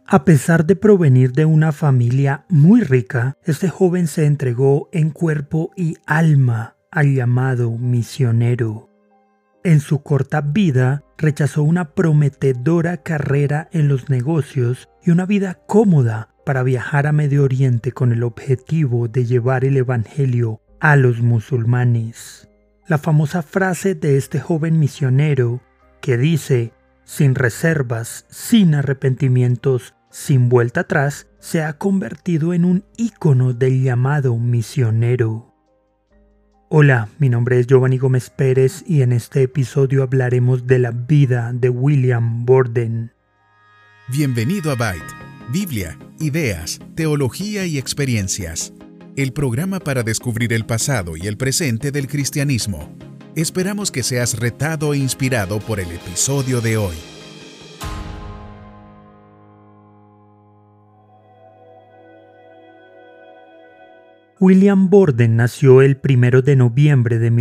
A pesar de provenir de una familia muy rica, este joven se entregó en cuerpo y alma al llamado misionero. En su corta vida, rechazó una prometedora carrera en los negocios y una vida cómoda para viajar a Medio Oriente con el objetivo de llevar el evangelio a los musulmanes. La famosa frase de este joven misionero que dice: sin reservas, sin arrepentimientos, sin vuelta atrás, se ha convertido en un ícono del llamado misionero. Hola, mi nombre es Giovanni Gómez Pérez y en este episodio hablaremos de la vida de William Borden. Bienvenido a Byte, Biblia, ideas, teología y experiencias. El programa para descubrir el pasado y el presente del cristianismo. Esperamos que seas retado e inspirado por el episodio de hoy. William Borden nació el 1 de noviembre de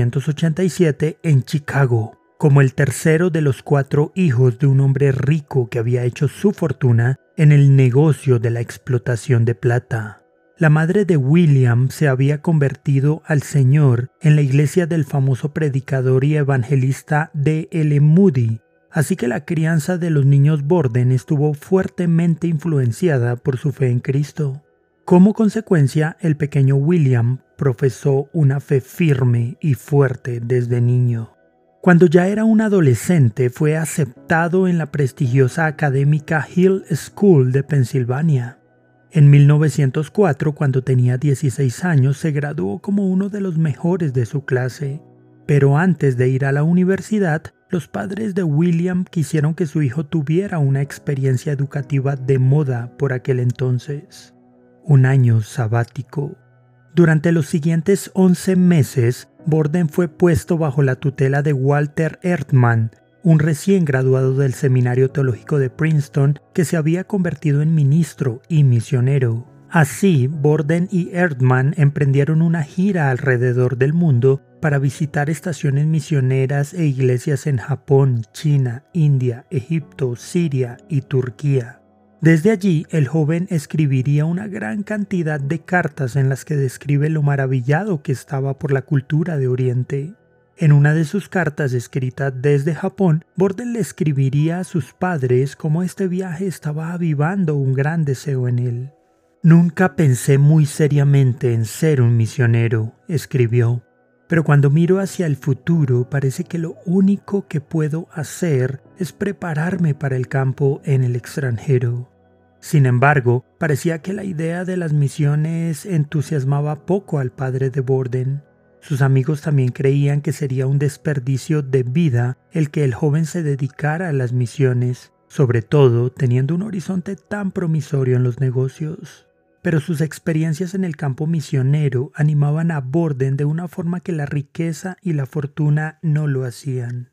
1887 en Chicago, como el tercero de los 4 hijos de un hombre rico que había hecho su fortuna en el negocio de la explotación de plata. La madre de William se había convertido al Señor en la iglesia del famoso predicador y evangelista D. L. Moody, así que la crianza de los niños Borden estuvo fuertemente influenciada por su fe en Cristo. Como consecuencia, el pequeño William profesó una fe firme y fuerte desde niño. Cuando ya era un adolescente, fue aceptado en la prestigiosa académica Hill School de Pensilvania. En 1904, cuando tenía 16 años, se graduó como uno de los mejores de su clase. Pero antes de ir a la universidad, los padres de William quisieron que su hijo tuviera una experiencia educativa de moda por aquel entonces. Un año sabático. Durante los siguientes 11 meses, Borden fue puesto bajo la tutela de Walter Erdmann, un recién graduado del Seminario Teológico de Princeton que se había convertido en ministro y misionero. Así, Borden y Erdmann emprendieron una gira alrededor del mundo para visitar estaciones misioneras e iglesias en Japón, China, India, Egipto, Siria y Turquía. Desde allí, el joven escribiría una gran cantidad de cartas en las que describe lo maravillado que estaba por la cultura de Oriente. En una de sus cartas escrita desde Japón, Borden le escribiría a sus padres cómo este viaje estaba avivando un gran deseo en él. «Nunca pensé muy seriamente en ser un misionero», escribió. «Pero cuando miro hacia el futuro parece que lo único que puedo hacer es prepararme para el campo en el extranjero». Sin embargo, parecía que la idea de las misiones entusiasmaba poco al padre de Borden. Sus amigos también creían que sería un desperdicio de vida el que el joven se dedicara a las misiones, sobre todo teniendo un horizonte tan promisorio en los negocios. Pero sus experiencias en el campo misionero animaban a Borden de una forma que la riqueza y la fortuna no lo hacían.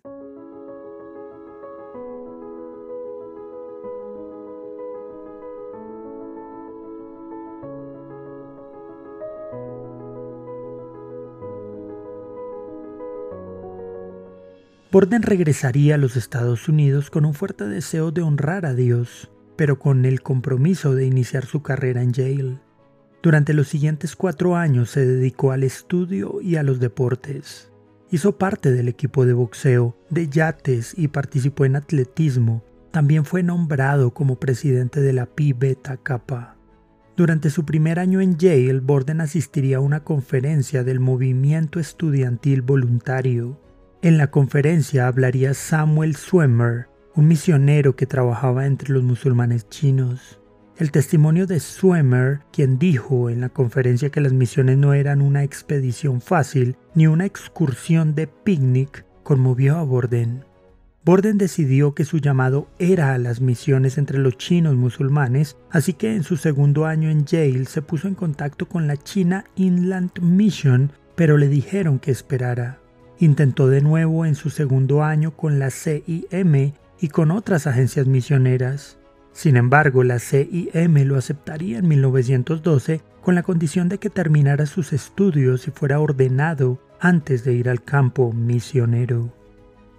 Borden regresaría a los Estados Unidos con un fuerte deseo de honrar a Dios, pero con el compromiso de iniciar su carrera en Yale. Durante los siguientes 4 años se dedicó al estudio y a los deportes. Hizo parte del equipo de boxeo, de yates y participó en atletismo. También fue nombrado como presidente de la Pi Beta Kappa. Durante su primer año en Yale, Borden asistiría a una conferencia del movimiento estudiantil voluntario. En la conferencia hablaría Samuel Zwemer, un misionero que trabajaba entre los musulmanes chinos. El testimonio de Zwemer, quien dijo en la conferencia que las misiones no eran una expedición fácil ni una excursión de picnic, conmovió a Borden. Borden decidió que su llamado era a las misiones entre los chinos musulmanes, así que en su segundo año en Yale se puso en contacto con la China Inland Mission, pero le dijeron que esperara. Intentó de nuevo en su segundo año con la CIM y con otras agencias misioneras. Sin embargo, la CIM lo aceptaría en 1912 con la condición de que terminara sus estudios y fuera ordenado antes de ir al campo misionero.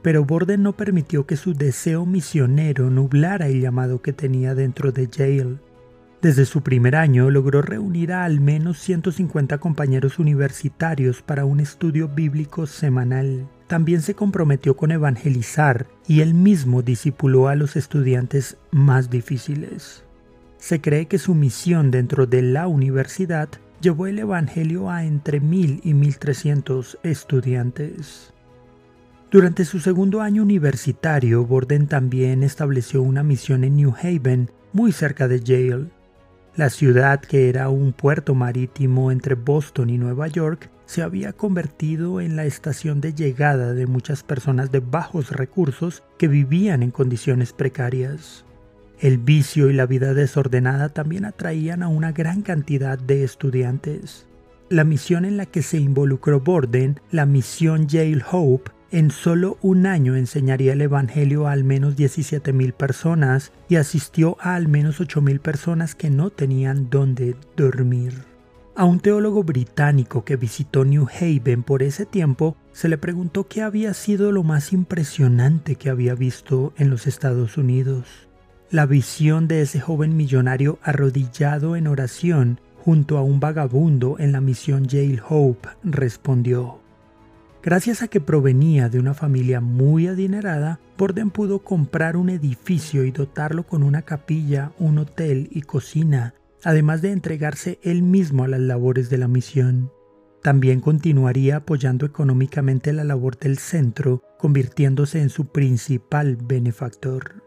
pero Borden no permitió que su deseo misionero nublara el llamado que tenía dentro de Yale. Desde su primer año logró reunir a al menos 150 compañeros universitarios para un estudio bíblico semanal. También se comprometió con evangelizar y él mismo discipuló a los estudiantes más difíciles. Se cree que su misión dentro de la universidad llevó el evangelio a entre 1,000 y 1,300 estudiantes. Durante su segundo año universitario, Borden también estableció una misión en New Haven, muy cerca de Yale. La ciudad, que era un puerto marítimo entre Boston y Nueva York, se había convertido en la estación de llegada de muchas personas de bajos recursos que vivían en condiciones precarias. El vicio y la vida desordenada también atraían a una gran cantidad de estudiantes. La misión en la que se involucró Borden, la misión Yale Hope, en solo un año enseñaría el evangelio a al menos 17,000 personas y asistió a al menos 8,000 personas que no tenían dónde dormir. A un teólogo británico que visitó New Haven por ese tiempo, se le preguntó qué había sido lo más impresionante que había visto en los Estados Unidos. La visión de ese joven millonario arrodillado en oración junto a un vagabundo en la misión Yale Hope, respondió. Gracias a que provenía de una familia muy adinerada, Borden pudo comprar un edificio y dotarlo con una capilla, un hotel y cocina, además de entregarse él mismo a las labores de la misión. También continuaría apoyando económicamente la labor del centro, convirtiéndose en su principal benefactor.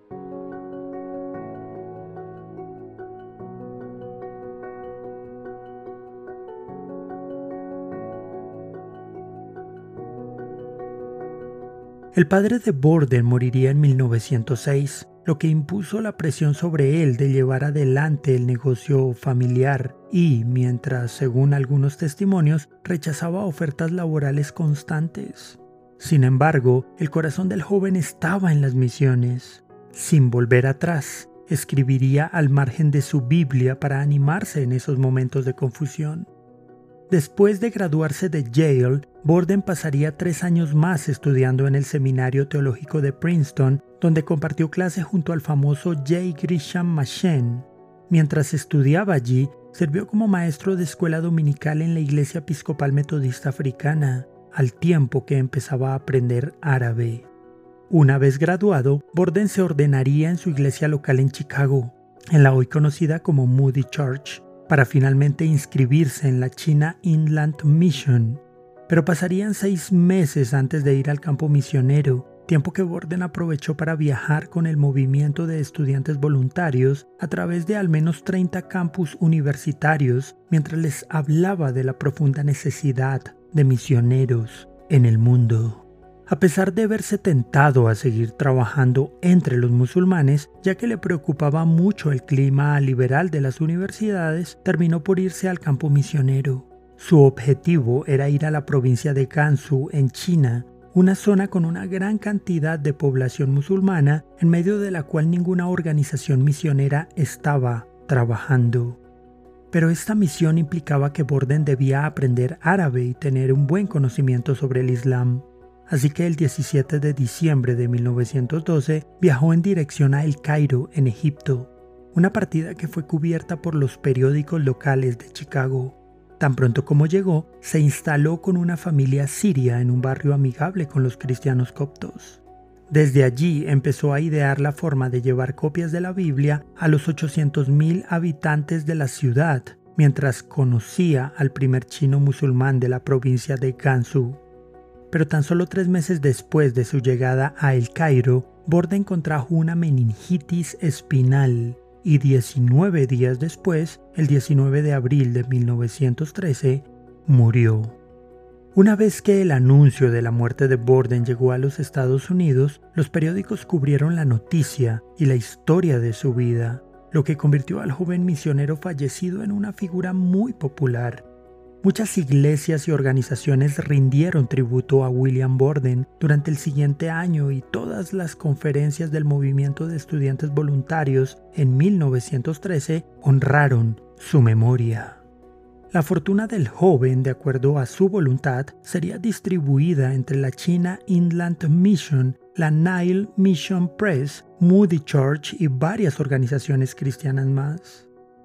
El padre de Borden moriría en 1906, lo que impuso la presión sobre él de llevar adelante el negocio familiar y, mientras, según algunos testimonios, rechazaba ofertas laborales constantes. Sin embargo, el corazón del joven estaba en las misiones. Sin volver atrás, escribiría al margen de su Biblia para animarse en esos momentos de confusión. Después de graduarse de Yale, Borden pasaría 3 años más estudiando en el Seminario Teológico de Princeton, donde compartió clase junto al famoso J. Grisham Machen. Mientras estudiaba allí, sirvió como maestro de escuela dominical en la Iglesia Episcopal Metodista Africana, al tiempo que empezaba a aprender árabe. Una vez graduado, Borden se ordenaría en su iglesia local en Chicago, en la hoy conocida como Moody Church, para finalmente inscribirse en la China Inland Mission. Pero pasarían 6 meses antes de ir al campo misionero, tiempo que Borden aprovechó para viajar con el movimiento de estudiantes voluntarios a través de al menos 30 campus universitarios, mientras les hablaba de la profunda necesidad de misioneros en el mundo. A pesar de verse tentado a seguir trabajando entre los musulmanes, ya que le preocupaba mucho el clima liberal de las universidades, terminó por irse al campo misionero. Su objetivo era ir a la provincia de Gansu, en China, una zona con una gran cantidad de población musulmana, en medio de la cual ninguna organización misionera estaba trabajando. Pero esta misión implicaba que Borden debía aprender árabe y tener un buen conocimiento sobre el Islam. Así que el 17 de diciembre de 1912 viajó en dirección a El Cairo, en Egipto, una partida que fue cubierta por los periódicos locales de Chicago. Tan pronto como llegó, se instaló con una familia siria en un barrio amigable con los cristianos coptos. Desde allí empezó a idear la forma de llevar copias de la Biblia a los 800,000 habitantes de la ciudad, mientras conocía al primer chino musulmán de la provincia de Gansu. Pero tan solo 3 meses después de su llegada a El Cairo, Borden contrajo una meningitis espinal y 19 días después, el 19 de abril de 1913, murió. Una vez que el anuncio de la muerte de Borden llegó a los Estados Unidos, los periódicos cubrieron la noticia y la historia de su vida, lo que convirtió al joven misionero fallecido en una figura muy popular. Muchas iglesias y organizaciones rindieron tributo a William Borden durante el siguiente año y todas las conferencias del movimiento de estudiantes voluntarios en 1913 honraron su memoria. La fortuna del joven, de acuerdo a su voluntad, sería distribuida entre la China Inland Mission, la Nile Mission Press, Moody Church y varias organizaciones cristianas más.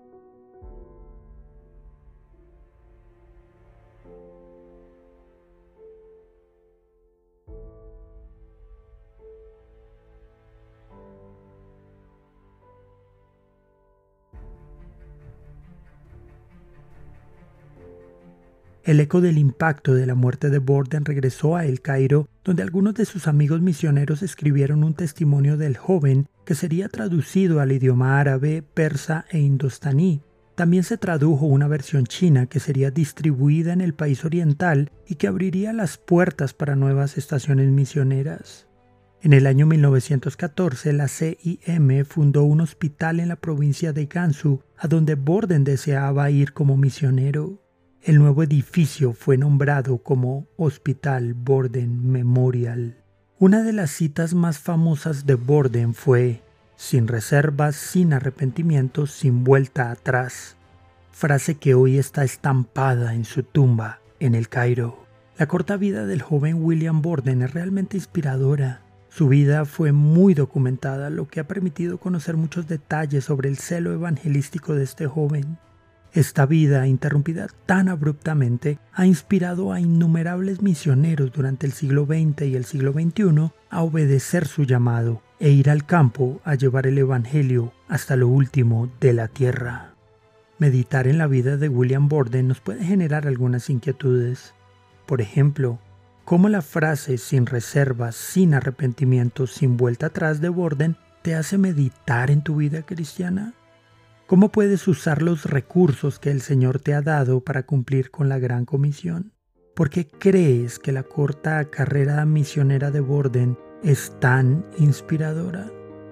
El eco del impacto de la muerte de Borden regresó a El Cairo, donde algunos de sus amigos misioneros escribieron un testimonio del joven que sería traducido al idioma árabe, persa e indostaní. También se tradujo una versión china que sería distribuida en el país oriental y que abriría las puertas para nuevas estaciones misioneras. En el año 1914, la CIM fundó un hospital en la provincia de Gansu, a donde Borden deseaba ir como misionero. El nuevo edificio fue nombrado como Hospital Borden Memorial. Una de las citas más famosas de Borden fue: "Sin reservas, sin arrepentimiento, sin vuelta atrás", frase que hoy está estampada en su tumba en El Cairo. La corta vida del joven William Borden es realmente inspiradora. Su vida fue muy documentada, lo que ha permitido conocer muchos detalles sobre el celo evangelístico de este joven. Esta vida, interrumpida tan abruptamente, ha inspirado a innumerables misioneros durante el siglo XX y el siglo XXI a obedecer su llamado e ir al campo a llevar el Evangelio hasta lo último de la tierra. Meditar en la vida de William Borden nos puede generar algunas inquietudes. Por ejemplo, ¿cómo la frase "sin reservas, sin arrepentimiento, sin vuelta atrás" de Borden te hace meditar en tu vida cristiana? ¿Cómo puedes usar los recursos que el Señor te ha dado para cumplir con la gran comisión? ¿Por qué crees que la corta carrera misionera de Borden es tan inspiradora?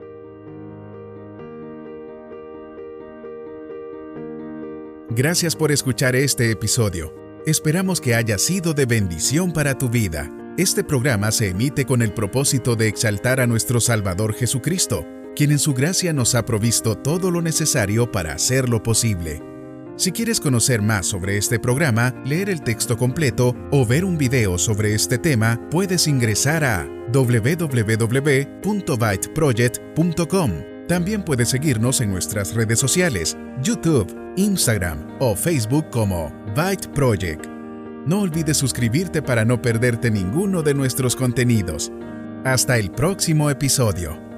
Gracias por escuchar este episodio. Esperamos que haya sido de bendición para tu vida. Este programa se emite con el propósito de exaltar a nuestro Salvador Jesucristo, quien en su gracia nos ha provisto todo lo necesario para hacerlo posible. Si quieres conocer más sobre este programa, leer el texto completo o ver un video sobre este tema, puedes ingresar a www.byteproject.com. También puedes seguirnos en nuestras redes sociales, YouTube, Instagram o Facebook como Byte Project. No olvides suscribirte para no perderte ninguno de nuestros contenidos. Hasta el próximo episodio.